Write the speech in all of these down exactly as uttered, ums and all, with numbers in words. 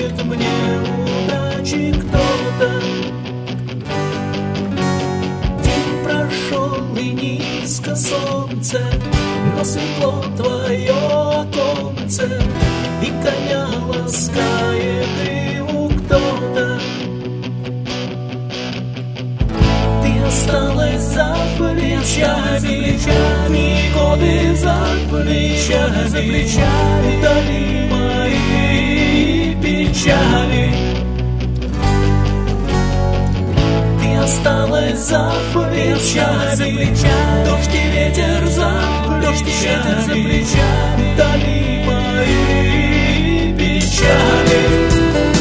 желает мне удачи кто-то. День прошел и низко солнце, но светло твое оконце, и коня ласкает гриву кто-то. Ты осталась за плечами, плечами, годы за плечами, за плечами, вдали мои печали. Ты осталась за плечами, за плечами, дождь и ветер за плечами, за плечами, вдали мои печали.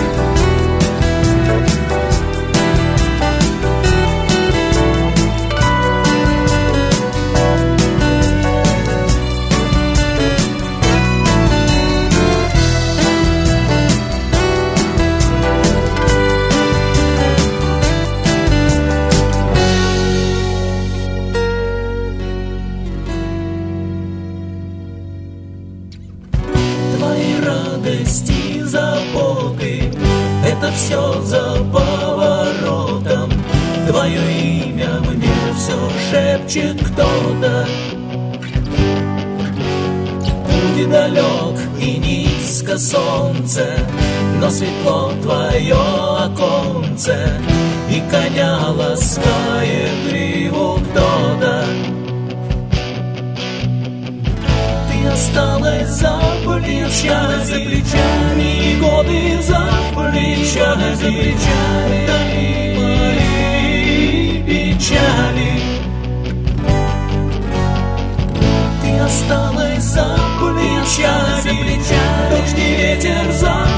Радости, заботы, это все за поворотом. Твое имя мне все шепчет кто-то. Путь далек и низко солнце, но светло твое оконце, и коня ласкает гриву кто-то. Осталась за плечами, за плечами, годы за плечами, за плечами, дали мои печали. Ты осталась за плечами, за плечами, дождь и ветер за